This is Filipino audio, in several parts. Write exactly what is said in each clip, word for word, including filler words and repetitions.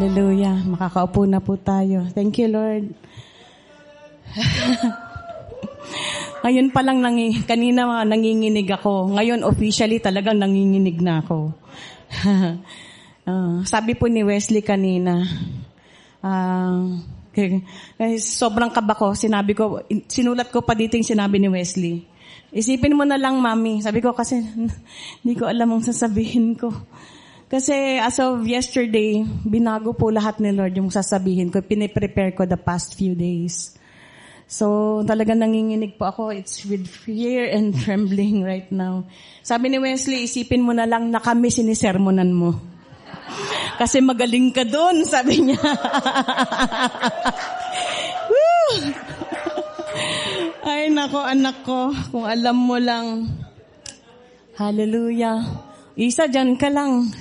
Hallelujah. Makakaupo na po tayo. Thank you, Lord. Ngayon pa lang, nangi, kanina nanginginig ako. Ngayon, officially, talagang nanginginig na ako. uh, sabi po ni Wesley kanina, uh, okay, sobrang kaba ko. Sinabi ko, sinulat ko pa dito yung sinabi ni Wesley. Isipin mo na lang, Mami. Sabi ko kasi, hindi ko alam ang sasabihin ko. Kasi as of yesterday, binago po lahat ni Lord yung sasabihin ko. Piniprepare ko the past few days. So, talagang nanginginig po ako. It's with fear and trembling right now. Sabi ni Wesley, isipin mo na lang na kami sinisermonan mo. Kasi magaling ka doon, sabi niya. Woo! Ay, nako, anak ko. Kung alam mo lang. Hallelujah. Isa, dyan ka lang.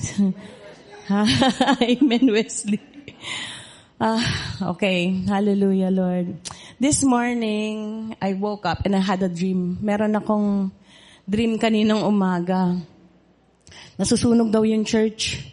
Amen, Wesley. Ah, okay. Hallelujah, Lord. This morning, I woke up and I had a dream. Meron akong dream kaninang umaga. Nasusunog daw yung church.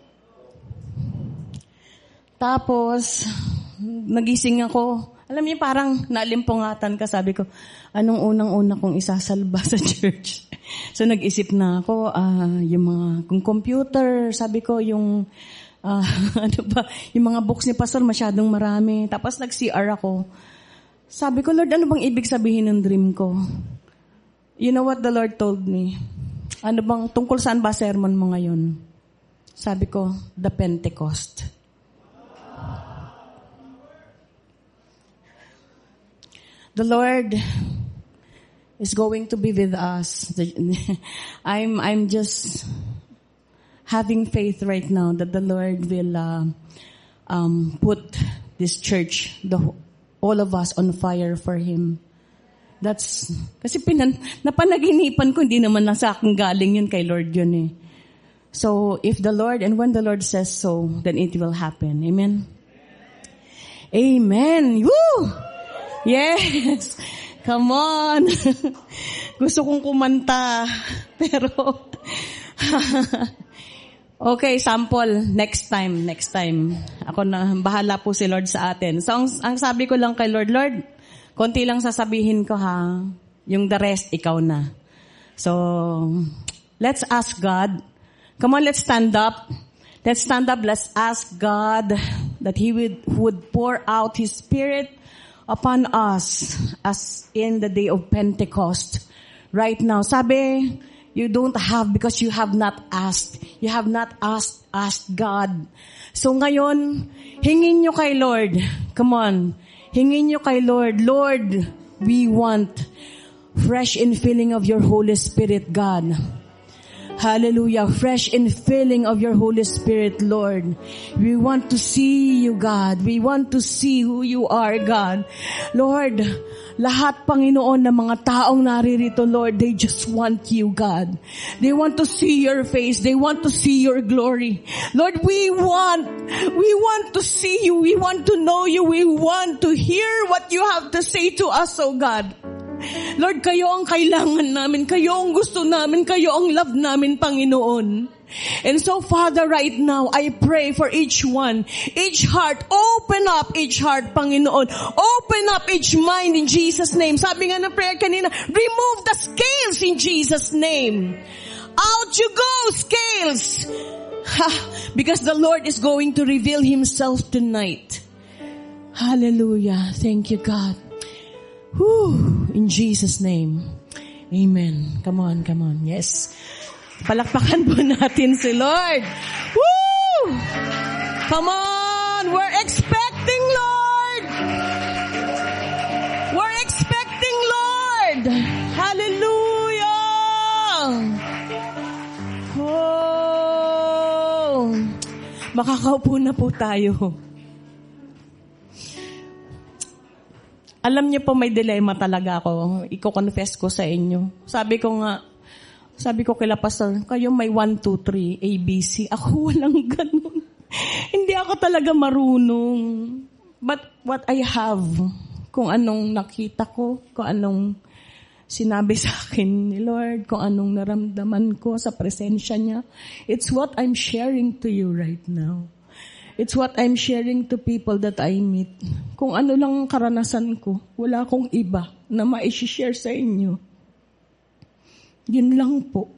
Tapos, nagising ako. Alam niyo, parang nalimpungatan ka. Sabi ko, anong unang-una kong isasalba sa church? So, nag-isip na ako, uh, yung mga, kung computer, sabi ko, yung, uh, ano ba, yung mga books ni Pastor, masyadong marami. Tapos, nag-C R ako. Sabi ko, Lord, ano bang ibig sabihin ng dream ko? You know what the Lord told me? Ano bang, tungkol saan ba sermon mo ngayon? Sabi ko, the Pentecost. The Lord is going to be with us. I'm I'm just having faith right now that the Lord will uh, um, put this church, the all of us, on fire for Him. That's kasi pinan napanaginipan ko, hindi naman na sa akin galing yun, kay Lord yun eh. So if the Lord and when the Lord says so, then it will happen. Amen. Amen. Woo! Yes. Come on. Gusto kong kumanta. Pero, okay, sample. Next time, next time. Ako na, bahala po si Lord sa atin. So, ang, ang sabi ko lang kay Lord, Lord, konti lang sasabihin ko ha. Yung the rest, ikaw na. So, let's ask God. Come on, let's stand up. Let's stand up. Let's ask God that He would, would pour out His Spirit upon us as in the day of Pentecost. Right now, sabi, you don't have because you have not asked. You have not asked, asked God. So ngayon, hingin nyo kay Lord. Come on. Hingin nyo kay Lord. Lord, we want fresh infilling of your Holy Spirit, God. Hallelujah. Fresh infilling of your Holy Spirit, Lord. We want to see you, God. We want to see who you are, God. Lord, lahat, Panginoon, ng mga taong naririto, Lord, they just want you, God. They want to see your face. They want to see your glory. Lord, we want, we want to see you. We want to know you. We want to hear what you have to say to us, oh God. Lord, kayo ang kailangan namin. Kayo ang gusto namin. Kayo ang love namin, Panginoon. And so, Father, right now, I pray for each one, each heart. Open up each heart, Panginoon. Open up each mind in Jesus' name. Sabi nga ng prayer kanina, remove the scales in Jesus' name. Out you go, scales. Ha, because the Lord is going to reveal Himself tonight. Hallelujah. Thank you, God. Whew, in Jesus' name. Amen. Come on, come on. Yes. Palakpakan po natin si Lord. Woo! Come on. We're expecting, Lord. We're expecting, Lord. Hallelujah. Oh. Makakaupo na po tayo. Alam niyo po, may dilemma talaga ako. Iko-confess ko sa inyo. Sabi ko nga, sabi ko kila Pastor, kayo may one, two, three, A, B, C. Ako walang ganun. Hindi ako talaga marunong. But what I have, kung anong nakita ko, kung anong sinabi sa akin ni Lord, kung anong naramdaman ko sa presensya niya, it's what I'm sharing to you right now. It's what I'm sharing to people that I meet. Kung ano lang ang karanasan ko, wala akong iba na ma-share sa inyo. Yun lang po.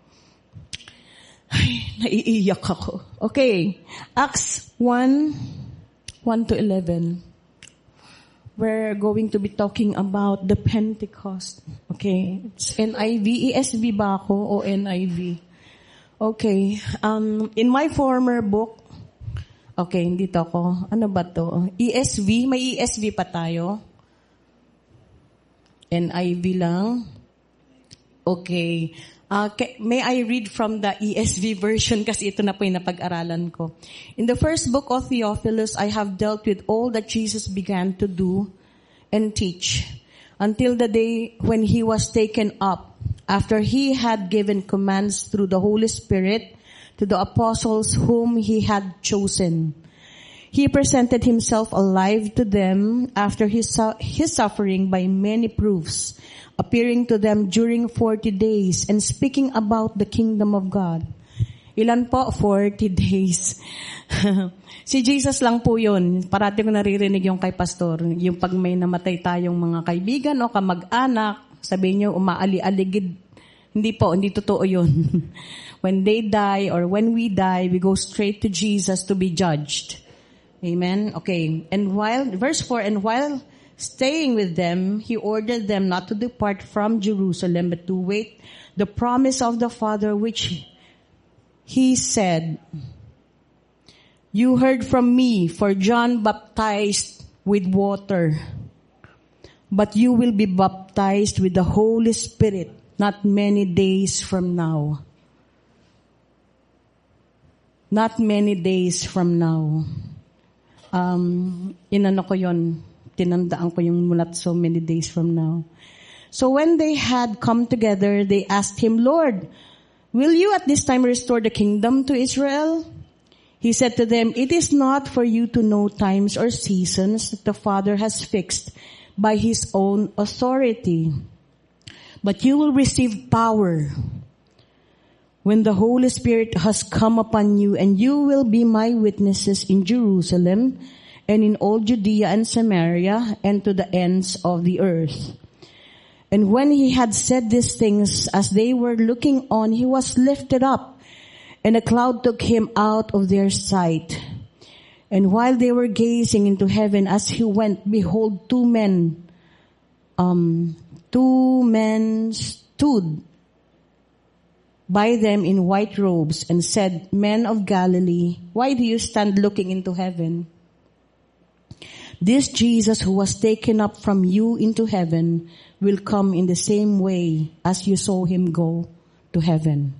Ay, naiiyak ako. Okay. Acts one, one to eleven. We're going to be talking about the Pentecost. Okay. It's N I V. E S V ba ako o N I V? Okay. Um, in my former book, okay, dito ako. Ano ba to? E S V. May E S V pa tayo. N I V lang. Okay. Uh, may I read from the E S V version kasi ito na po yung napag-aralan ko. In the first book of Theophilus, I have dealt with all that Jesus began to do and teach until the day when he was taken up, after he had given commands through the Holy Spirit to the apostles whom he had chosen. He presented himself alive to them after his, his suffering by many proofs, appearing to them during forty days and speaking about the kingdom of God. Ilan po? forty days. Si Jesus lang po yun. Parati ko naririnig yung kay pastor. Yung pag may namatay tayong mga kaibigan o kamag-anak, sabihin nyo, umaali-aligid. Hindi po, hindi totoo yun. When they die or when we die, we go straight to Jesus to be judged. Amen? Okay. And while, verse four, and while staying with them, he ordered them not to depart from Jerusalem, but to wait the promise of the Father, which he said, you heard from me, for John baptized with water, but you will be baptized with the Holy Spirit not many days from now. Not many days from now. Um, inano ko yun. Tinandaan ko yung mulat so many days from now. So when they had come together, they asked him, Lord, will you at this time restore the kingdom to Israel? He said to them, it is not for you to know times or seasons that the Father has fixed by his own authority. But you will receive power when the Holy Spirit has come upon you, and you will be my witnesses in Jerusalem and in all Judea and Samaria and to the ends of the earth. And when he had said these things, as they were looking on, he was lifted up, and a cloud took him out of their sight. And while they were gazing into heaven as he went, behold, two men, um, two men stood by them in white robes and said, Men of Galilee, why do you stand looking into heaven? This Jesus who was taken up from you into heaven will come in the same way as you saw him go to heaven.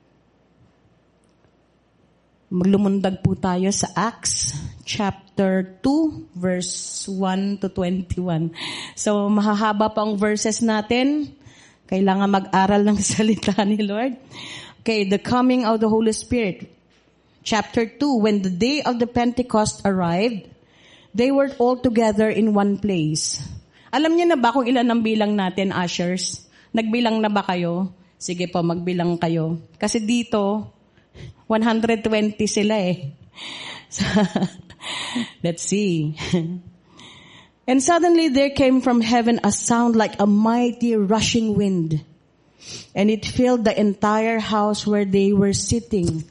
Maglumundag po tayo sa Acts chapter two, verse one to twenty-one. So, mahahaba pa ang verses natin. Kailangan mag-aral ng salita ni Lord. Okay, the coming of the Holy Spirit. Chapter two, when the day of the Pentecost arrived, they were all together in one place. Alam niyo na ba kung ilan ang bilang natin, ushers? Nagbilang na ba kayo? Sige po, magbilang kayo. Kasi dito, one hundred twenty sila eh. So, let's see. And suddenly there came from heaven a sound like a mighty rushing wind, and it filled the entire house where they were sitting.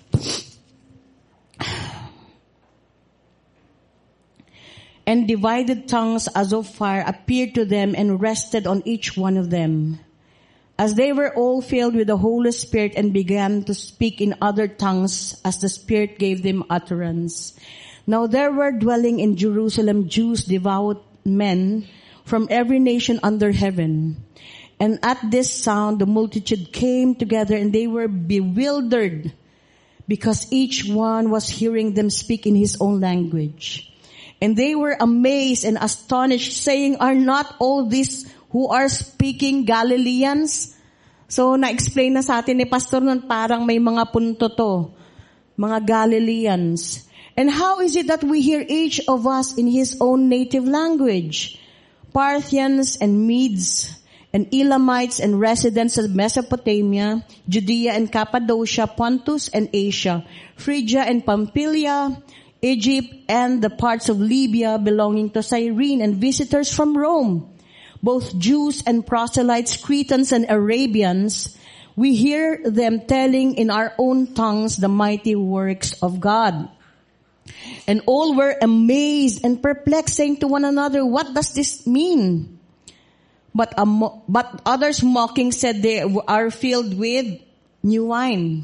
And divided tongues as of fire appeared to them and rested on each one of them. As they were all filled with the Holy Spirit and began to speak in other tongues as the Spirit gave them utterance. Now there were dwelling in Jerusalem Jews, devout men from every nation under heaven. And at this sound the multitude came together, and they were bewildered because each one was hearing them speak in his own language. And they were amazed and astonished, saying, are not all these who are speaking Galileans? So, na-explain na sa atin ni Pastor nun, parang may mga punto to. Mga Galileans. And how is it that we hear each of us in his own native language? Parthians and Medes and Elamites and residents of Mesopotamia, Judea and Cappadocia, Pontus and Asia, Phrygia and Pamphylia, Egypt, and the parts of Libya belonging to Cyrene, and visitors from Rome, both Jews and proselytes, Cretans and Arabians. We hear them telling in our own tongues the mighty works of God. And all were amazed and perplexed, saying to one another, what does this mean? But, um, but others mocking said they are filled with new wine.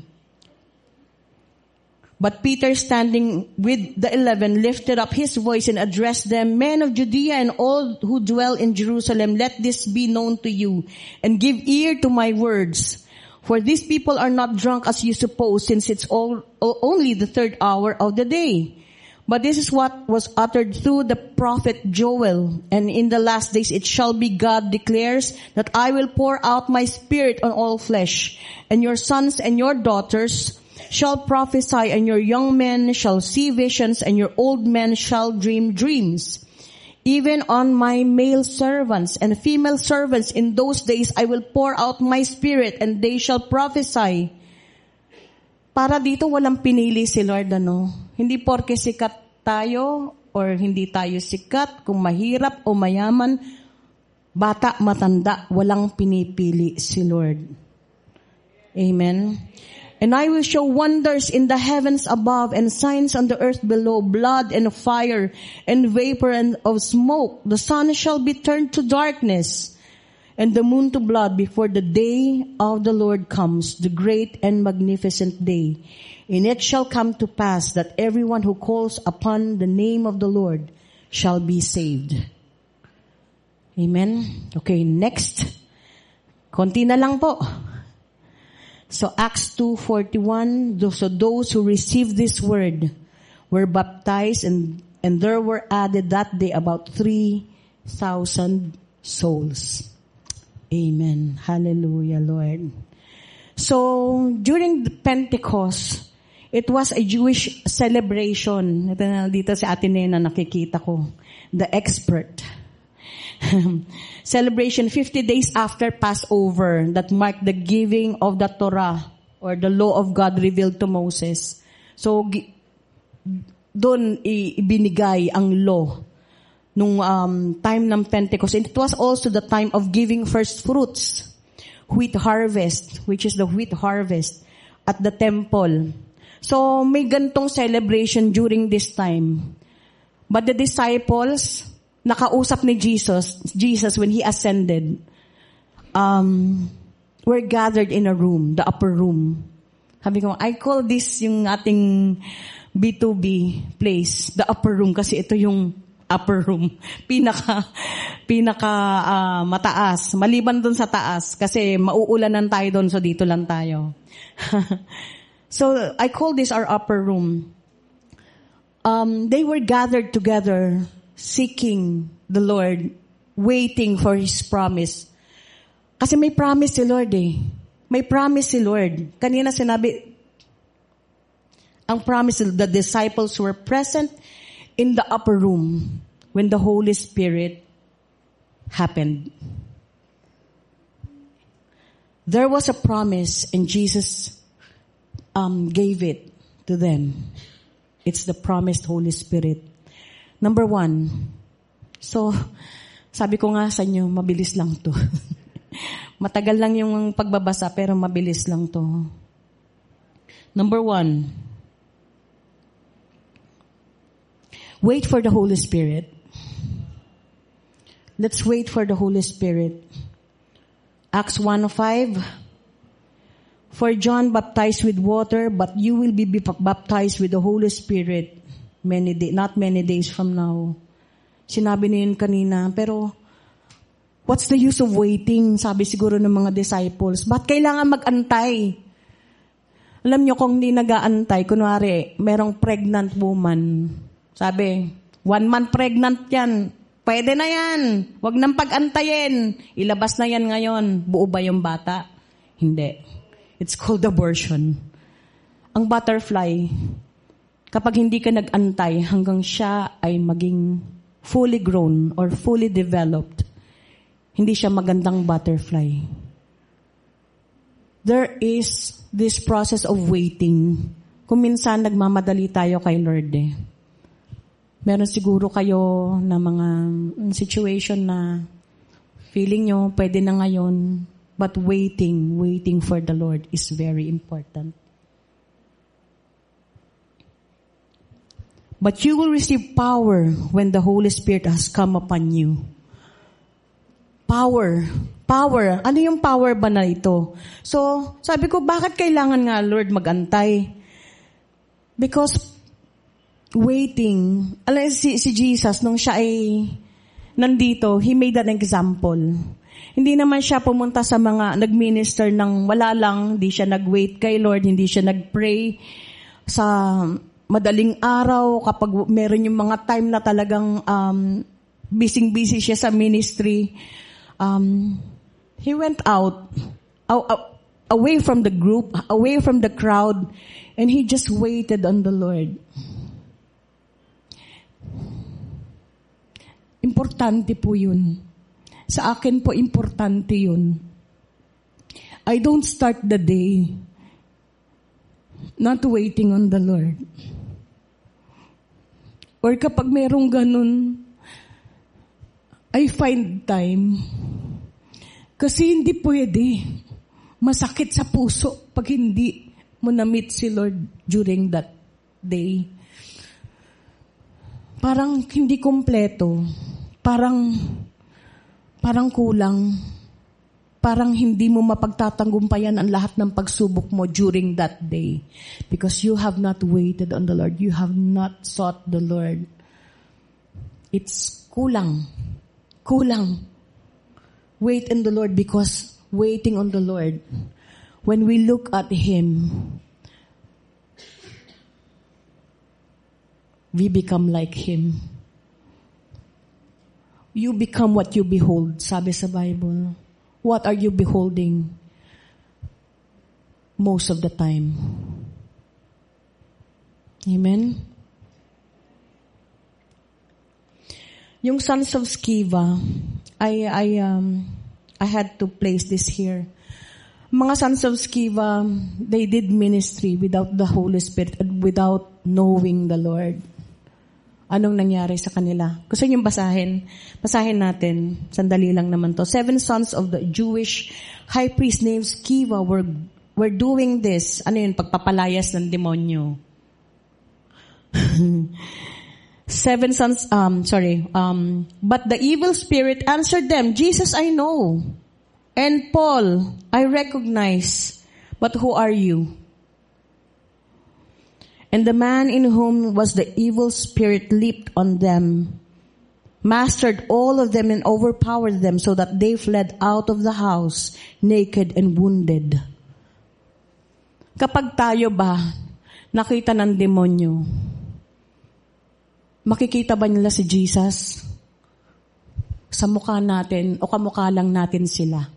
But Peter, standing with the eleven, lifted up his voice and addressed them, Men of Judea and all who dwell in Jerusalem, let this be known to you, and give ear to my words. For these people are not drunk as you suppose, since it's all, only the third hour of the day. But this is what was uttered through the prophet Joel. And in the last days it shall be, God declares, that I will pour out my spirit on all flesh. And your sons and your daughters shall prophesy, and your young men shall see visions, and your old men shall dream dreams. Even on my male servants and female servants in those days I will pour out my spirit, and they shall prophesy. Para dito walang pinili si Lord, ano? Hindi porke sikat tayo or hindi tayo sikat, kung mahirap o mayaman, bata, matanda, walang pinipili si Lord. Amen. And I will show wonders in the heavens above and signs on the earth below, blood and fire and vapor and of smoke. The sun shall be turned to darkness and the moon to blood before the day of the Lord comes, the great and magnificent day. And it shall come to pass that everyone who calls upon the name of the Lord shall be saved. Amen. Okay, next. Konti na lang po. So Acts two forty-one, so those who received this word were baptized, and, and there were added that day about three thousand souls. Amen. Hallelujah, Lord. So during the Pentecost, it was a Jewish celebration. Ito na dito si Ate Nena nakikita ko. The expert. Celebration fifty days after Passover that marked the giving of the Torah or the law of God revealed to Moses. So, doon ibinigay ang law nung um, time ng Pentecost. And it was also the time of giving first fruits, wheat harvest, which is the wheat harvest at the temple. So, may gantong celebration during this time. But the disciples, nakausap ni Jesus, Jesus when He ascended, um, were gathered in a room, the upper room. Sabi ko, I call this yung ating B two B place, the upper room, kasi ito yung upper room. Pinaka, pinaka uh, mataas. Maliban dun sa taas, kasi mauulanan tayo dun, so dito lang tayo. So, I call this our upper room. Um, they were gathered together, seeking the Lord, waiting for His promise. Kasi may promise si Lord eh. May promise si Lord. Kanina sinabi, ang promise, the disciples were present in the upper room when the Holy Spirit happened. There was a promise and Jesus um, gave it to them. It's the promised Holy Spirit. Number one, so, sabi ko nga sa inyo, mabilis lang to. Matagal lang yung pagbabasa, pero mabilis lang to. Number one, wait for the Holy Spirit. Let's wait for the Holy Spirit. Acts one five, for John baptized with water, but you will be baptized with the Holy Spirit many day, not many days from now. Sinabi niya yun kanina, pero what's the use of waiting? Sabi siguro ng mga disciples. Ba't kailangan mag-antay? Alam niyo kung hindi nag-aantay, kunwari, merong pregnant woman. Sabi, one month pregnant yan. Pwede na yan. Huwag nang pag-antayin. Ilabas na yan ngayon. Buo ba yung bata? Hindi. It's called abortion. Ang butterfly, kapag hindi ka nag-antay hanggang siya ay maging fully grown or fully developed, hindi siya magandang butterfly. There is this process of waiting. Kung minsan nagmamadali tayo kay Lord eh. Meron siguro kayo na mga situation na feeling nyo pwede na ngayon, but waiting, waiting for the Lord is very important. But you will receive power when the Holy Spirit has come upon you. Power. Power. Ano yung power ba na ito? So, sabi ko, bakit kailangan nga, Lord, magantay? Because waiting, alam si, si Jesus, nung siya ay nandito, He made an example. Hindi naman siya pumunta sa mga nag-minister ng wala lang, hindi siya nag-wait kay Lord, hindi siya nag-pray sa madaling araw kapag meron yung mga time na talagang um, busy-busy siya sa ministry. Um, he went out, out, away from the group, away from the crowd, and he just waited on the Lord. Importante po yun. Sa akin po, importante yun. I don't start the day not waiting on the Lord. Or kapag merong ganun, I find time. Kasi hindi pwede. Masakit sa puso pag hindi mo na-meet si Lord during that day. Parang hindi kompleto. Parang, parang kulang. Parang hindi mo mapagtatanggumpayan ang lahat ng pagsubok mo during that day. Because you have not waited on the Lord. You have not sought the Lord. It's kulang. Kulang. Wait in the Lord because waiting on the Lord, when we look at Him, we become like Him. You become what you behold, sabi sa Bible. What are you beholding most of the time? Amen? Yung sons of Sceva, I, I, um, I had to place this here. Mga sons of Sceva, they did ministry without the Holy Spirit and without knowing the Lord. Anong nangyari sa kanila? Gusto niyong basahin? Basahin natin. Sandali lang naman to. Seven sons of the Jewish high priest named Sceva were, were doing this. Ano yun? Pagpapalayas ng demonyo. Seven sons, um, sorry. Um, but the evil spirit answered them, Jesus I know. And Paul, I recognize. But who are you? And the man in whom was the evil spirit leaped on them, mastered all of them and overpowered them so that they fled out of the house, naked and wounded. Kapag tayo ba nakita ng demonyo, makikita ba nila si Jesus? Sa mukha natin o kamukha lang natin sila?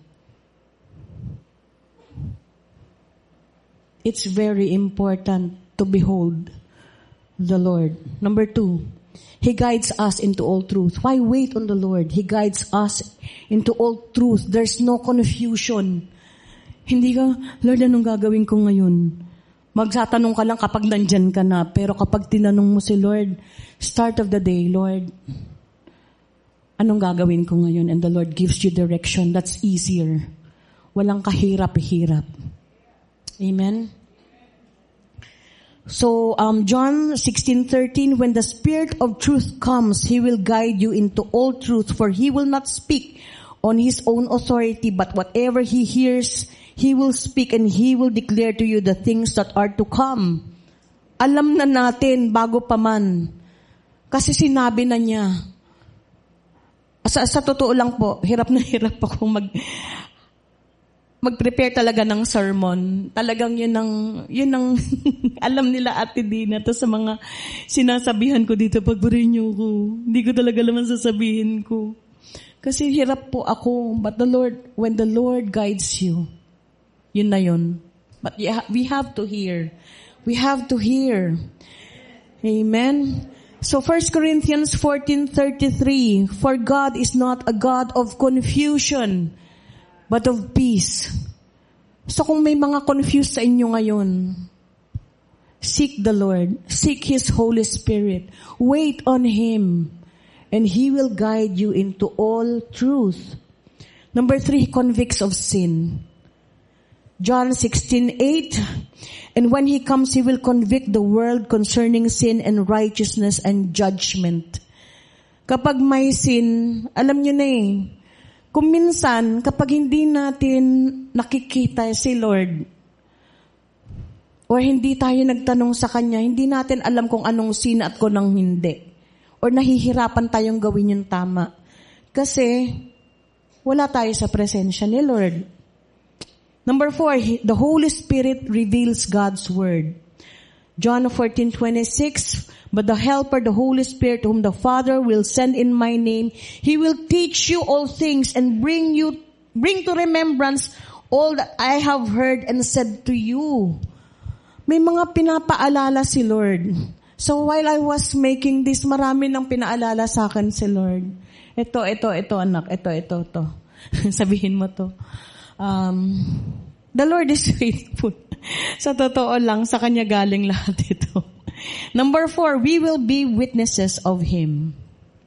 It's very important to behold the Lord. Number two, He guides us into all truth. Why wait on the Lord? He guides us into all truth. There's no confusion. Hindi ka, Lord, anong gagawin ko ngayon? Magsatanong ka lang kapag nandyan ka na. Pero kapag tinanong mo si Lord, start of the day, Lord, anong gagawin ko ngayon? And the Lord gives you direction. That's easier. Walang kahirap-hirap. Amen? So, um, John sixteen thirteen, when the Spirit of truth comes, He will guide you into all truth, for He will not speak on His own authority, but whatever He hears, He will speak and He will declare to you the things that are to come. Alam na natin bago pa man. Kasi sinabi na niya. Sa, sa totoo lang po, hirap na hirap ako mag... mag-prepare talaga ng sermon. Talagang yun ang, yun ang alam nila Ate Dina. To sa mga sinasabihan ko dito, pagburin niyo ko. Hindi ko talaga naman sasabihin ko. Kasi hirap po ako. But the Lord, when the Lord guides you, yun na yun. But we have to hear. We have to hear. Amen. So First Corinthians fourteen thirty-three, for God is not a God of confusion, but of peace. So kung may mga confused sa inyo ngayon, Seek the Lord. Seek His Holy Spirit. Wait on Him. And He will guide you into all truth. Number three, He convicts of sin. John sixteen eight, and when He comes, He will convict the world concerning sin and righteousness and judgment. Kapag may sin, alam niyo na eh, kung minsan, kapag hindi natin nakikita si Lord, or hindi tayo nagtanong sa Kanya, hindi natin alam kung anong sin at kung anong hindi. Or nahihirapan tayong gawin yung tama. Kasi, wala tayo sa presensya ni Lord. Number four, the Holy Spirit reveals God's Word. John fourteen twenty-six, but the Helper, the Holy Spirit, whom the Father will send in my name, He will teach you all things and bring you, bring to remembrance all that I have heard and said to you. May mga pinapaalala si Lord. So while I was making this, marami nang pinaalala sa akin si Lord. Ito, ito, ito anak, ito, ito, ito. Sabihin mo to. Um, the Lord is faithful. Sa totoo lang, sa Kanya galing lahat ito. Number four, we will be witnesses of Him.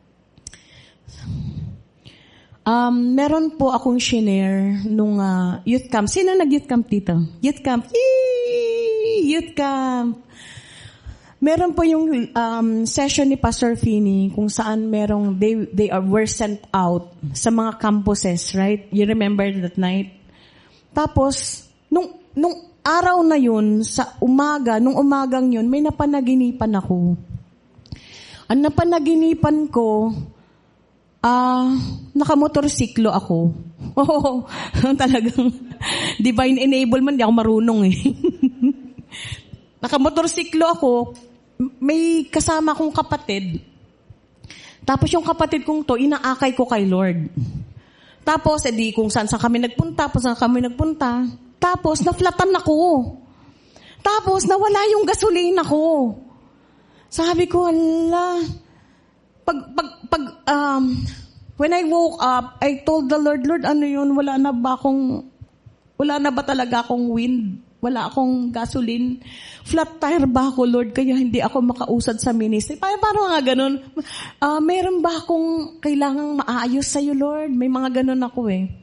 Um, meron po akong shinare nung uh, youth camp. Sino nag-youth camp dito? Youth camp. Yee! Youth camp. Meron po yung um, session ni Pastor Finney kung saan merong, they, they are, were sent out sa mga campuses, right? You remember that night? Tapos, nung, nung araw na yun, sa umaga, nung umagang yun, may napanaginipan ako. Ang napanaginipan ko, ah, uh, nakamotorsiklo ako. Oo, talagang divine enablement, di ako marunong eh. Nakamotorsiklo ako, may kasama kong kapatid. Tapos yung kapatid kong to, inaakay ko kay Lord. Tapos, edi kung saan saan kami nagpunta, kung saan kami nagpunta. Tapos, naflatan ako. Tapos, nawala yung gasolina ko. Sabi ko, ala, pag, pag, pag, um, when I woke up, I told the Lord, Lord, ano yun, wala na ba akong, wala na ba talaga akong wind? Wala akong gasoline. Flat tire ba ako, Lord? Kaya hindi ako makausad sa ministry. Parang, parang nga ganun. Uh, meron ba akong kailangang maayos sa'yo, Lord? May mga ganun ako eh.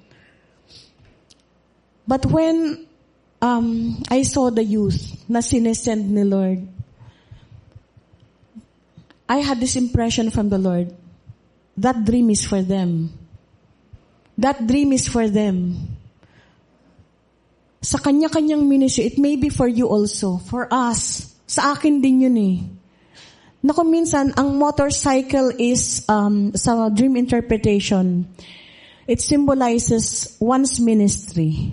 But when um, I saw the youth na sinesend ni Lord, I had this impression from the Lord. That dream is for them. That dream is for them. Sa kanya-kanyang ministry, it may be for you also, for us. Sa akin din yun eh. Naku, minsan, ang motorcycle is, um, sa dream interpretation, it symbolizes one's ministry.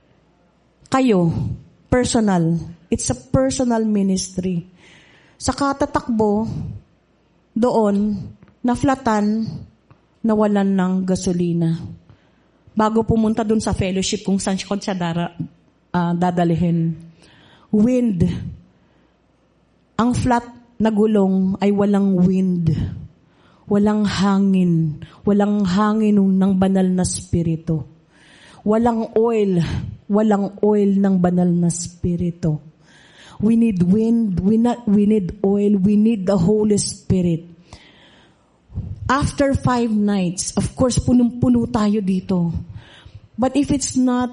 Kayo, personal. It's a personal ministry. Sa katatakbo, doon, naflatan, nawalan ng gasolina. Bago pumunta dun sa fellowship kung saan siya dara, uh, dadalihin. Wind. Ang flat na gulong ay walang wind. Walang hangin. Walang hangin ng banal na spirito. Walang oil. Walang oil ng banal na spirito. We need wind. We, not, we need oil. We need the Holy Spirit. After five nights, of course, punong-puno tayo dito. But if it's not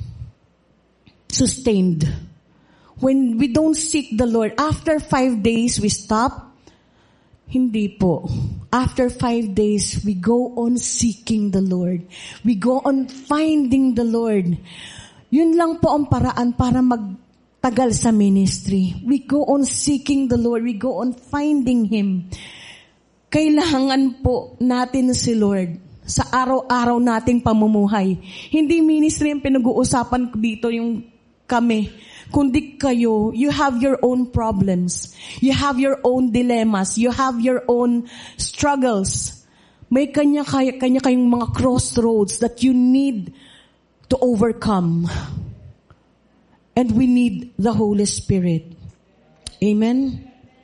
sustained, when we don't seek the Lord, after five days we stop, hindi po. After five days, we go on seeking the Lord. We go on finding the Lord. Yun lang po ang paraan para magtagal sa ministry. We go on seeking the Lord. We go on finding Him. Kailangan po natin si Lord sa araw-araw nating pamumuhay. Hindi ministry ang pinag-uusapan dito yung kami. Kundi kayo, you have your own problems. You have your own dilemmas. You have your own struggles. May kanya-kanya kayong mga crossroads that you need to overcome. And we need the Holy Spirit. Amen?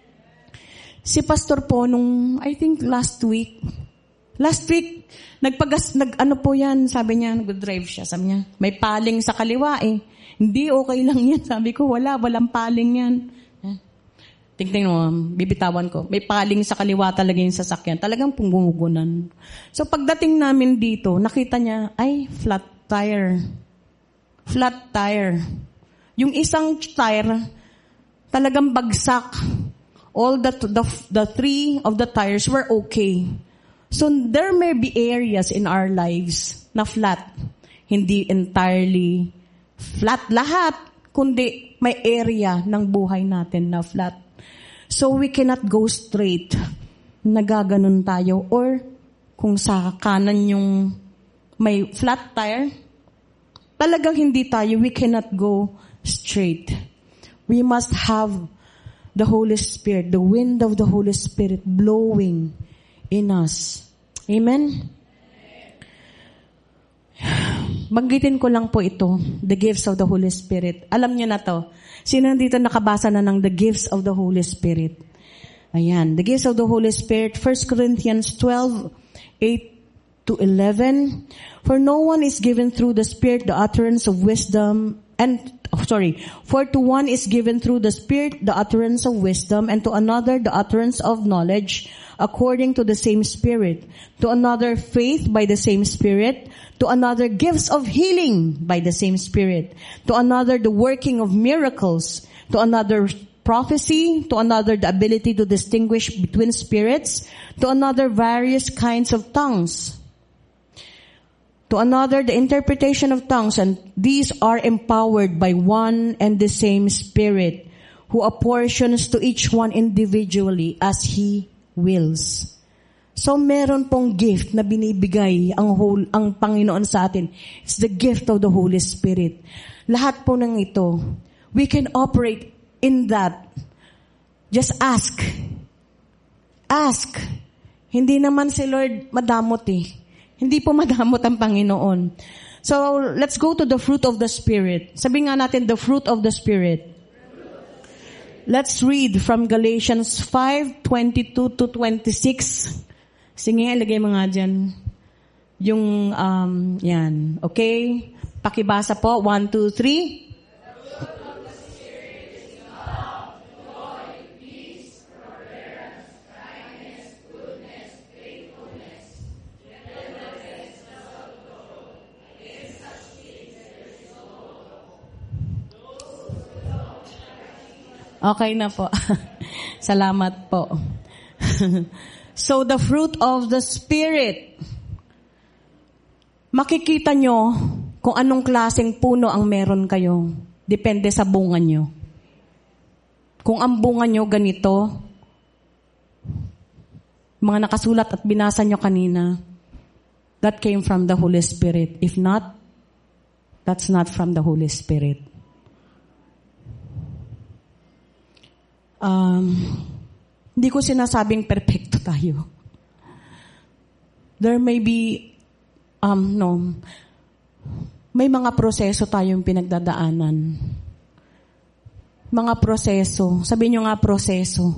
Si pastor po nung, I think last week, last week, nagpagas, nag, ano po yan, sabi niya, nag-drive siya, sabi niya, may paling sa kaliwa eh. Hindi, okay lang yan. Sabi ko, wala, walang paling yan. Tingnan mo, bibitawan ko. May paling sa kaliwa talaga yung sasakyan. Talagang pumugunan. So pagdating namin dito, nakita niya, ay, flat tire. Flat tire. Yung isang tire, talagang bagsak. All the, the, the three of the tires were okay. So there may be areas in our lives na flat. Hindi entirely flat lahat, kundi may area ng buhay natin na flat. So we cannot go straight. Nagaganon tayo. Or kung sa kanan yung may flat tire, talagang hindi tayo, we cannot go straight. We must have the Holy Spirit, the wind of the Holy Spirit blowing in us. Amen? Banggitin ko lang po ito, the gifts of the Holy Spirit. Alam niyo na to. Sino dito nakabasa na ng the gifts of the Holy Spirit? Ayan, the gifts of the Holy Spirit, First Corinthians twelve, eight to eleven. For no one is given through the Spirit the utterance of wisdom, and, oh, sorry, for to one is given through the Spirit the utterance of wisdom, and to another the utterance of knowledge, according to the same Spirit. To another faith by the same Spirit. To another gifts of healing by the same Spirit. To another the working of miracles. To another prophecy. To another the ability to distinguish between spirits. To another various kinds of tongues. To another the interpretation of tongues. And these are empowered by one and the same Spirit, who apportions to each one individually as He wills. So meron pong gift na binibigay ang whole, ang Panginoon sa atin. It's the gift of the Holy Spirit. Lahat po ng ito, we can operate in that. Just ask. Ask. Hindi naman si Lord madamot eh. Hindi po madamot ang Panginoon. So let's go to the fruit of the Spirit. Sabi nga natin, the fruit of the Spirit. Let's read from Galatians five, twenty-two to twenty-six. Sige, ilagay mo nga dyan. Yung, um, yan. Okay? Pakibasa po. One, two, three. Okay na po. Salamat po. So, the fruit of the Spirit. Makikita nyo kung anong klaseng puno ang meron kayo. Depende sa bunga nyo. Kung ang bunga nyo ganito, mga nakasulat at binasa nyo kanina, that came from the Holy Spirit. If not, that's not from the Holy Spirit. Um... Hindi ko sinasabing perfecto tayo. There may be, um, no, may mga proseso tayong pinagdadaanan. Mga proseso. Sabihin nyo nga proseso.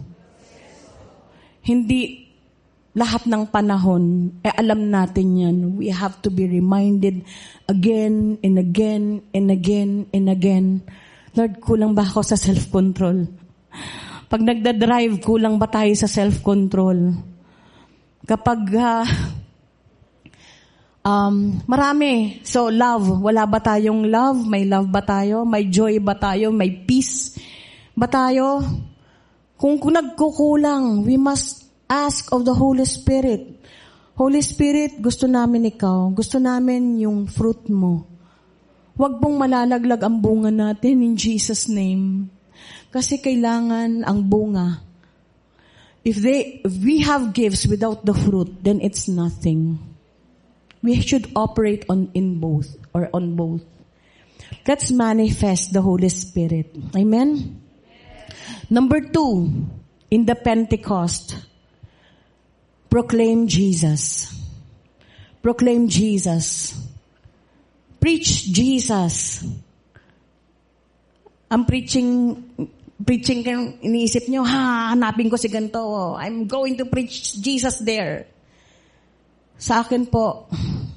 Hindi lahat ng panahon, eh alam natin yan. We have to be reminded again and again and again and again. Lord, kulang ba ako sa self-control? Pag nagda-drive, kulang ba tayo sa self-control? Kapag, uh, um, marami. So, love. Wala ba tayong love? May love ba tayo? May joy ba tayo? May peace ba tayo? Kung, kung nagkukulang, we must ask of the Holy Spirit. Holy Spirit, gusto namin ikaw. Gusto namin yung fruit mo. Huwag pong malalaglag ang bunga natin in Jesus' name. Kasi kailangan ang bunga. If they, if we have gifts without the fruit, then it's nothing. We should operate on in both or on both. Let's manifest the Holy Spirit. Amen? Number two, in the Pentecost, proclaim Jesus. Proclaim Jesus. Preach Jesus. Ang preaching preaching kayong iniisip nyo, ha, hanapin ko si ganito. I'm going to preach Jesus there. Sa akin po,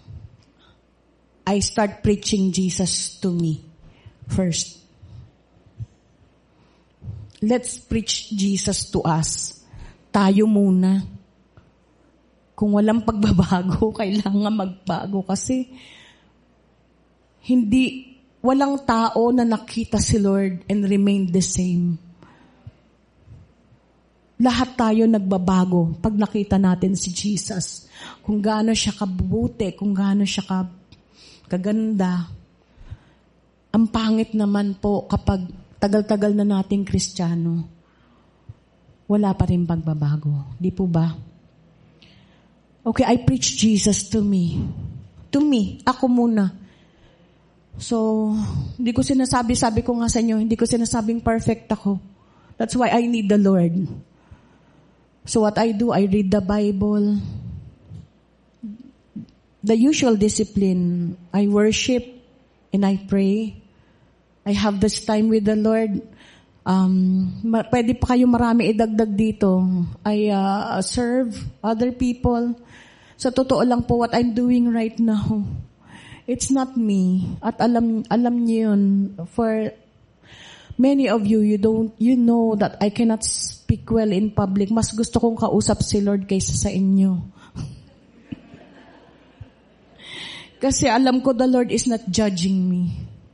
I start preaching Jesus to me first. let's preach Jesus to us. Tayo muna. Kung walang pagbabago, kailangan magbago kasi hindi, walang tao na nakita si Lord and remained the same. Lahat tayo nagbabago pag nakita natin si Jesus. Kung gaano siya kabuti, kung gaano siya ka, kaganda. Ang pangit naman po kapag tagal-tagal na nating Kristiyano, wala pa rin pagbabago. Di po ba? Okay, I preach Jesus to me. To me. Ako muna. So, hindi ko sinasabi, sabi ko nga sa inyo, hindi ko sinasabing perfect ako. That's why I need the Lord. So what I do, I read the Bible. The usual discipline, I worship and I pray. I have this time with the Lord. Um, ma- pwede pa kayo marami idagdag dito. I uh, serve other people. Sa totoo lang po, what I'm doing right now, it's not me. At alam alam niyo yun. For many of you, you don't, you know that I cannot speak well in public. Mas gusto kong kausap si Lord kaysa sa inyo. Kasi alam ko the Lord is not judging me.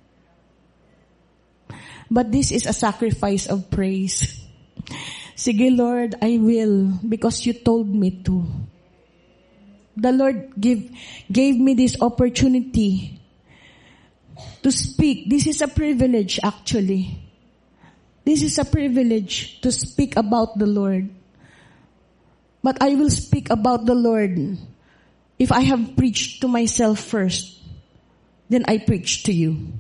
But this is a sacrifice of praise. Sige Lord, I will because you told me to. The Lord give, gave me this opportunity to speak. This is a privilege actually. This is a privilege to speak about the Lord. But I will speak about the Lord if I have preached to myself first. Then I preach to you.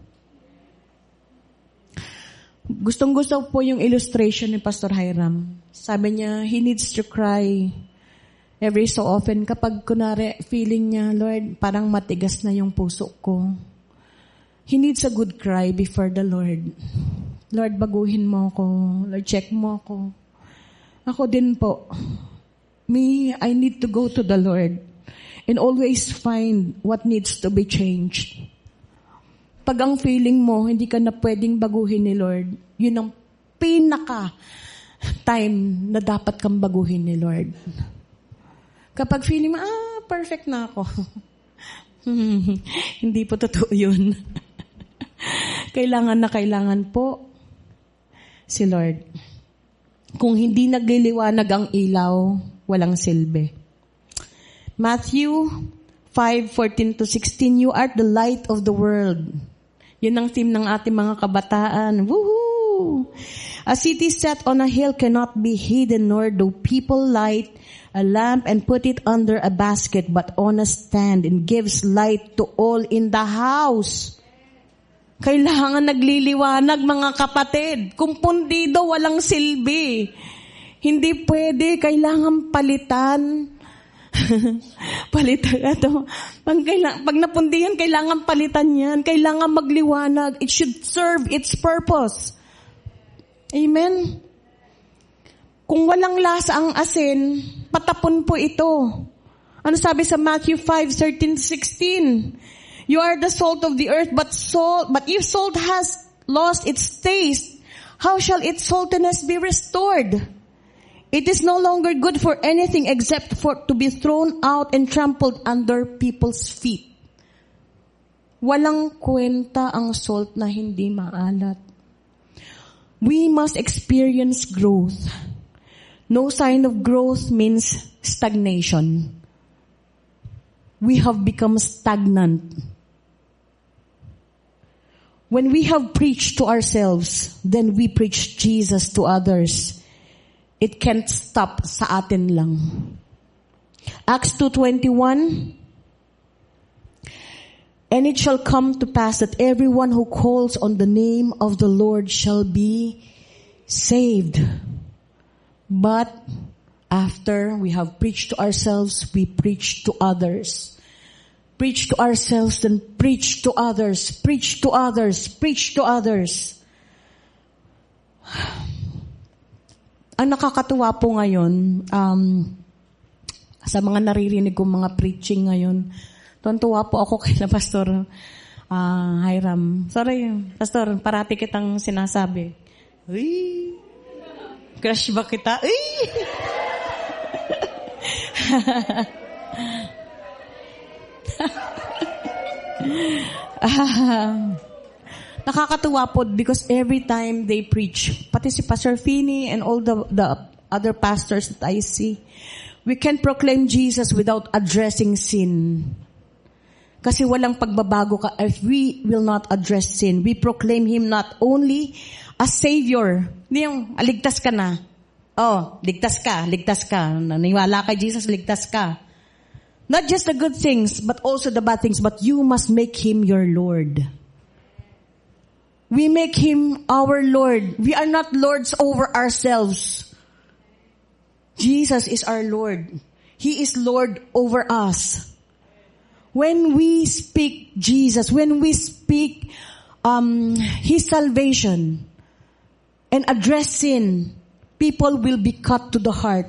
Gustong-gusto po yung illustration ni Pastor Hiram. Sabi niya, he needs to cry every so often kapag kunwari feeling niya, Lord, parang matigas na yung puso ko. He needs a good cry before the Lord. Lord, baguhin mo ako. Lord, check mo ako. Ako din po. Me, I need to go to the Lord and always find what needs to be changed. Pag ang feeling mo, hindi ka na pwedeng baguhin ni Lord, yun ang pinaka time na dapat kang baguhin ni Lord. Kapag feeling mo, ah, perfect na ako. Hindi po totoo yun. Kailangan na kailangan po si Lord. Kung hindi nagliliwanag ang ilaw, walang silbi. Matthew five fourteen to sixteen, you are the light of the world. Yun ang theme ng ating mga kabataan. Woohoo! A city set on a hill cannot be hidden, nor do people light a lamp and put it under a basket, but on a stand, and gives light to all in the house. Kailangan nagliliwanag, mga kapatid. Kung pundido, walang silbi. Hindi pwede, kailangan palitan. Palitan ito. Pag, pag napundihan, kailangan palitan yan. Kailangan magliwanag. It should serve its purpose. Amen? Kung walang lasa ang asin, patapon po ito. Ano sabi sa Matthew five thirteen to sixteen? You are the salt of the earth, but salt, but if salt has lost its taste, how shall its saltiness be restored? It is no longer good for anything except for to be thrown out and trampled under people's feet. Walang kwenta ang salt na hindi maalat. We must experience growth. No sign of growth means stagnation. We have become stagnant. When we have preached to ourselves, then we preach Jesus to others. It can't stop sa atin lang. Acts two twenty-one. And it shall come to pass that everyone who calls on the name of the Lord shall be saved. But after we have preached to ourselves, we preach to others. Preach to ourselves, then preach to others. Preach to others. Preach to others. Ang nakakatuwa po ngayon, um, sa mga naririnig kong mga preaching ngayon, tuwan-tuwa po ako kay na Pastor uh, Hiram. Sorry, Pastor, parati kitang sinasabi. Uy! Crush ba kita? Ay! ah, nakakatuwa po because every time they preach, pati si Pastor Finney and all the, the other pastors that I see, we can proclaim Jesus without addressing sin. Kasi walang pagbabago ka if we will not address sin. We proclaim Him not only as Savior. Hindi yung, aligtas ka na. Oh, ligtas ka, ligtas ka. Naniwala kay Jesus, ligtas ka. Not just the good things, but also the bad things. But you must make Him your Lord. We make Him our Lord. We are not lords over ourselves. Jesus is our Lord. He is Lord over us. When we speak Jesus, when we speak um, His salvation and address sin, people will be cut to the heart.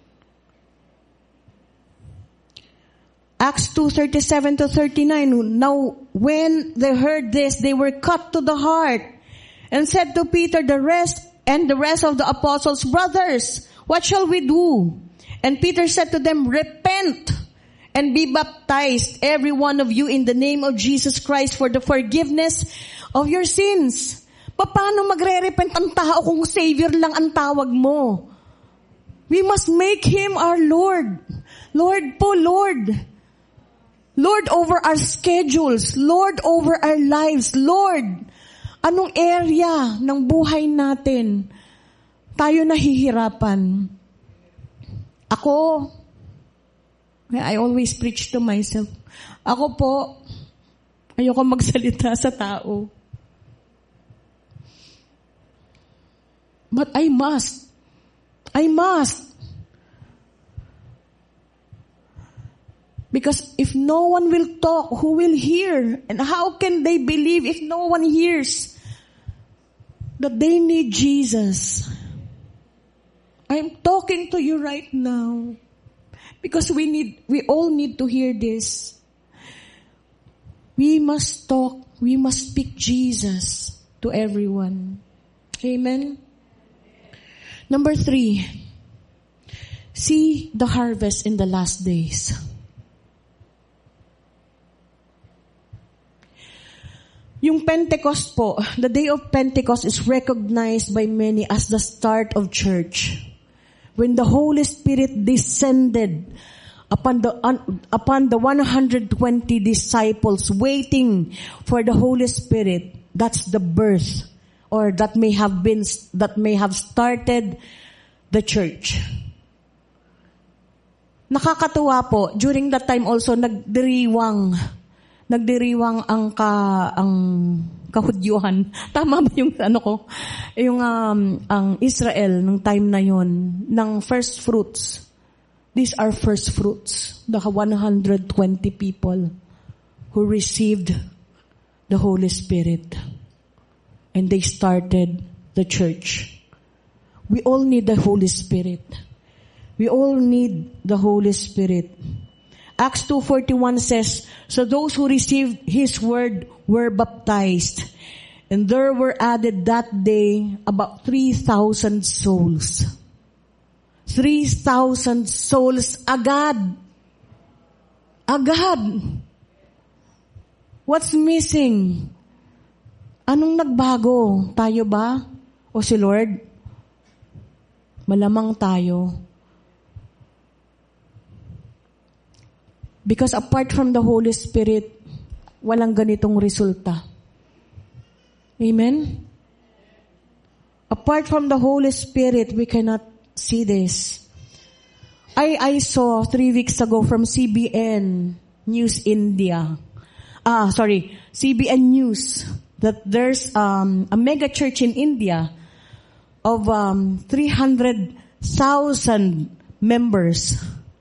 Acts two thirty-seven to thirty-nine. Now, when they heard this, they were cut to the heart and said to Peter, the rest and the rest of the apostles, brothers, what shall we do? And Peter said to them, repent and be baptized, every one of you, in the name of Jesus Christ for the forgiveness of your sins. Paano magre-repent ang tao kung Savior lang ang tawag mo? We must make Him our Lord. Lord po, Lord. Lord over our schedules. Lord over our lives. Lord, anong area ng buhay natin tayo nahihirapan? Ako, I always preach to myself. Ako po, ayoko magsalita sa tao. But I must. I must. Because if no one will talk, who will hear? And how can they believe if no one hears that they need Jesus? I'm talking to you right now. Because we need, we all need to hear this. We must talk, we must speak Jesus to everyone. Amen? Number three, see the harvest in the last days. Yung Pentecost po, the day of Pentecost is recognized by many as the start of church. When the Holy Spirit descended upon the un, upon the one hundred twenty disciples waiting for the Holy Spirit, that's the birth, or that may have been that may have started the church. Nakakatuwa po, during that time also nagdiriwang nagdiriwang ang ka ang kahudyuhan. Tama ba yung ano ko? Yung um, ang Israel nung time na yon ng first fruits. These are first fruits. The one hundred twenty people who received the Holy Spirit. And they started the church. We all need the Holy Spirit. We all need the Holy Spirit. Acts two forty-one says, so those who received His word were baptized. And there were added that day about three thousand souls. three thousand souls agad. Agad. What's missing? Anong nagbago? Tayo ba? O si Lord? Malamang tayo. Because apart from the Holy Spirit, walang ganitong resulta. Amen? Apart from the Holy Spirit, we cannot see this. I I saw three weeks ago from C B N News India. Ah, sorry, C B N News, that there's um, a mega church in India of um, three hundred thousand members.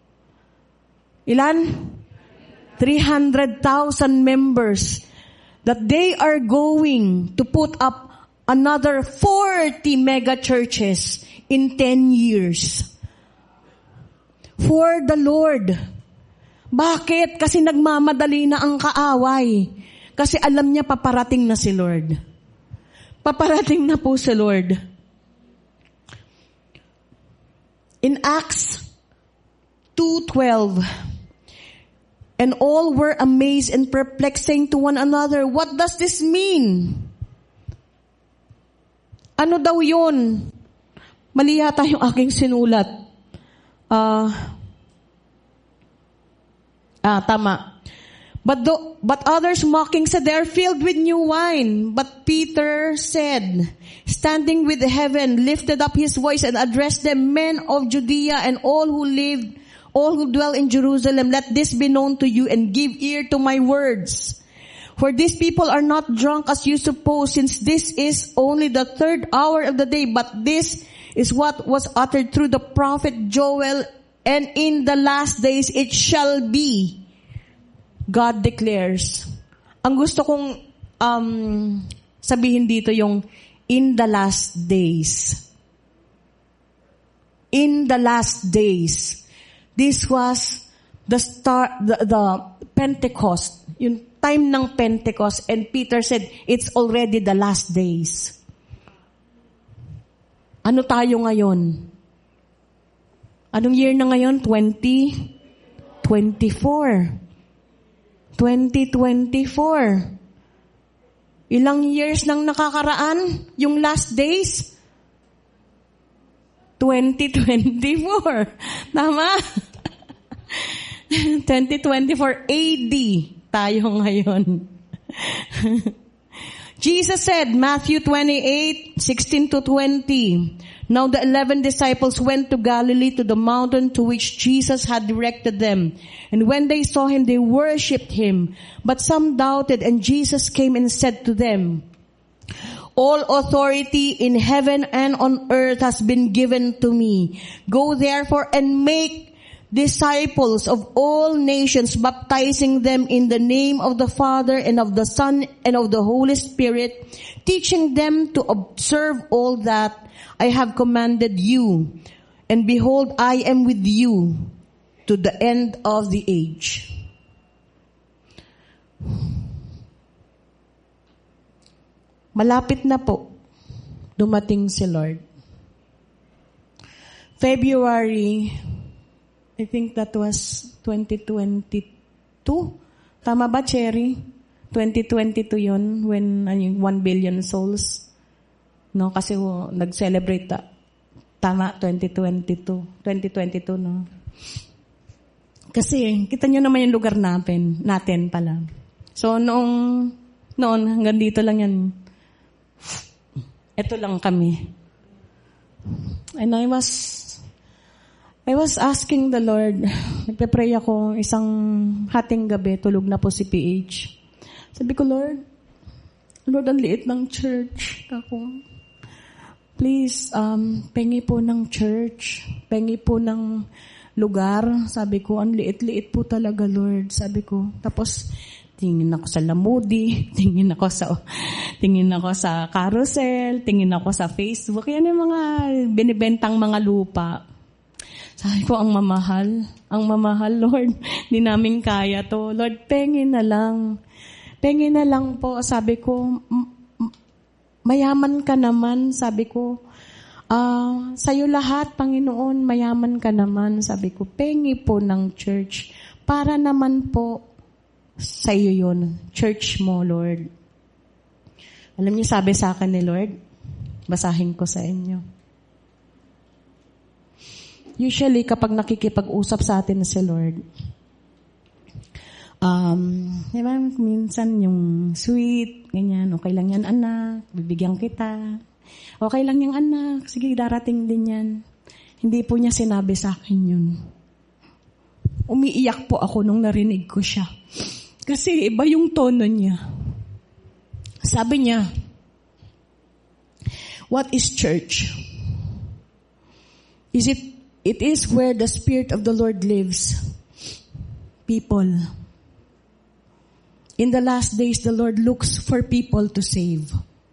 Ilan? three hundred thousand members, that they are going to put up another forty mega churches in ten years. For the Lord. Bakit? Kasi nagmamadali na ang kaaway. Kasi alam niya paparating na si Lord. Paparating na po si Lord. In Acts two twelve, and all were amazed and perplexed, saying to one another, what does this mean? Ano daw yun? Mali yata yung aking sinulat. Ah, uh, ah, tama. But the, but others mocking said, they are filled with new wine. But Peter said, standing with heaven, lifted up his voice and addressed them, men of Judea and all who lived, all who dwell in Jerusalem, let this be known to you and give ear to my words. For these people are not drunk as you suppose, since this is only the third hour of the day, but this is what was uttered through the prophet Joel, and in the last days it shall be, God declares. Ang gusto kong um, sabihin dito yung in the last days. In the last days. This was the start, the, the Pentecost, yung time ng Pentecost, and Peter said, it's already the last days. Ano tayo ngayon? Anong year na ngayon? twenty twenty-four. twenty twenty-four. Ilang years nang nakakaraan? Yung last days? twenty twenty-four. Tama? twenty twenty-four A D tayo ngayon. Jesus said, Matthew twenty-eight sixteen to twenty, now the eleven disciples went to Galilee to the mountain to which Jesus had directed them. And when they saw him, they worshipped him. But some doubted, and Jesus came and said to them, all authority in heaven and on earth has been given to me. Go therefore and make disciples of all nations, baptizing them in the name of the Father and of the Son and of the Holy Spirit, teaching them to observe all that I have commanded you. And behold, I am with you to the end of the age. Malapit na po dumating si Lord. February, I think that was twenty twenty-two. Tama ba, Cherry? twenty twenty-two yun, when ano, one billion souls. No, kasi oh, nag-celebrate ta. Tama, twenty twenty-two. twenty twenty-two, no? Kasi, kita nyo naman yung lugar natin, natin pala. So, noong, noon, hanggang dito lang yan. Ito lang kami. And I was, I was asking the Lord, nagpe-pray ako isang hating gabi, tulog na po si P H. Sabi ko, Lord, Lord, ang liit ng church. Ako, please, um, pengi po ng church, pengi po ng lugar. Sabi ko, ang liit-liit po talaga, Lord. Sabi ko, tapos, tingin ako sa Lamudi, tingin ako sa, tingin ako sa Carousel, tingin ako sa Facebook. Yan yung mga binibentang mga lupa. Sabi ko, ang mamahal, ang mamahal, Lord. Hindi namin kaya to. Lord, pengi na lang. Pengi na lang po. Sabi ko, mayaman ka naman. Sabi ko, uh, sa'yo lahat, Panginoon, mayaman ka naman. Sabi ko, pengi po ng church. Para naman po sa'yo yun. Church mo, Lord. Alam niyo, sabi sa akin ni Lord, basahin ko sa inyo. Usually, kapag nakikipag-usap sa atin si Lord, um, di ba, minsan yung sweet, ganyan, okay lang yan, anak, bibigyan kita. Okay lang yung anak, sige, darating din yan. Hindi po niya sinabi sa akin yun. Umiiyak po ako nung narinig ko siya. Kasi iba yung tono niya. Sabi niya, what is church? Is it It is where the Spirit of the Lord lives. People. In the last days, the Lord looks for people to save.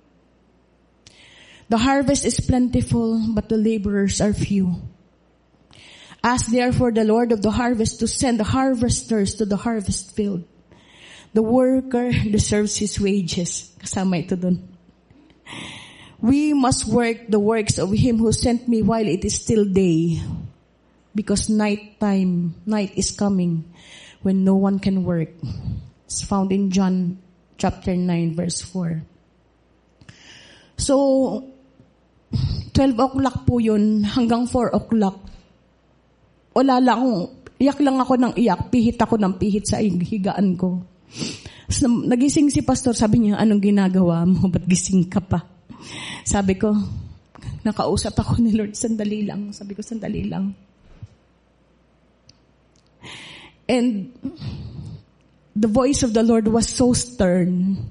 The harvest is plentiful, but the laborers are few. Ask therefore the Lord of the harvest to send the harvesters to the harvest field. The worker deserves his wages. Kasama ito dun. We must work the works of him who sent me while it is still day. Because night time, night is coming when no one can work. It's found in John chapter nine verse four. So, twelve o'clock po yun hanggang four o'clock. Wala lang, iyak lang ako ng iyak, pihit ako ng pihit sa higaan ko. So, nagising si pastor, sabi niya, anong ginagawa mo? Ba't gising ka pa? Sabi ko, nakausap ako ni Lord, sandali lang. Sabi ko, sandali lang. And the voice of the Lord was so stern.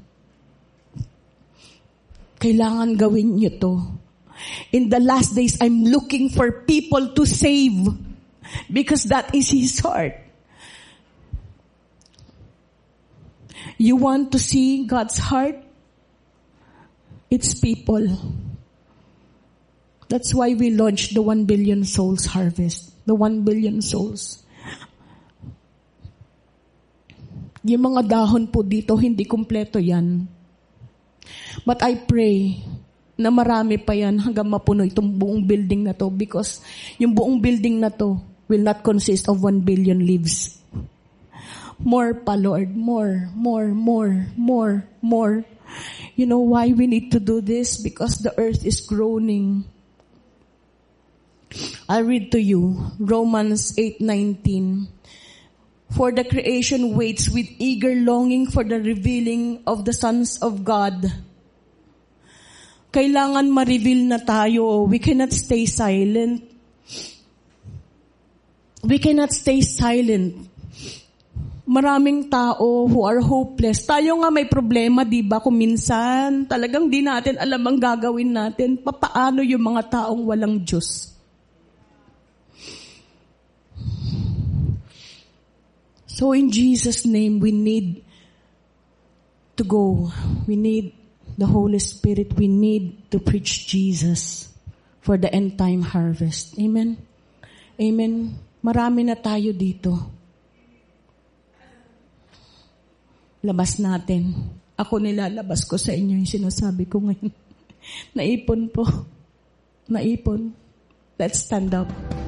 Kailangan gawin niyo to. In the last days, I'm looking for people to save because that is His heart. You want to see God's heart? It's people. That's why we launched the one billion souls harvest. The one billion souls. Yung mga dahon po dito, hindi kumpleto yan. But I pray na marami pa yan hanggang mapuno itong buong building na to because yung buong building na to will not consist of one billion lives. More pa, Lord. More, more, more, more, more. You know why we need to do this? Because the earth is groaning. I'll read to you Romans eight nineteen. For the creation waits with eager longing for the revealing of the sons of God. Kailangan ma-reveal na tayo. We cannot stay silent. We cannot stay silent. Maraming tao who are hopeless. Tayo nga may problema, di ba? Kung minsan, talagang di natin alam ang gagawin natin. Papaano yung mga taong walang Diyos? So in Jesus' name, we need to go. We need the Holy Spirit. We need to preach Jesus for the end time harvest. Amen? Amen. Marami na tayo dito. Labas natin. Ako nilalabas ko sa inyo yung sinasabi ko ngayon. Naipon po. Naipon. Let's stand up.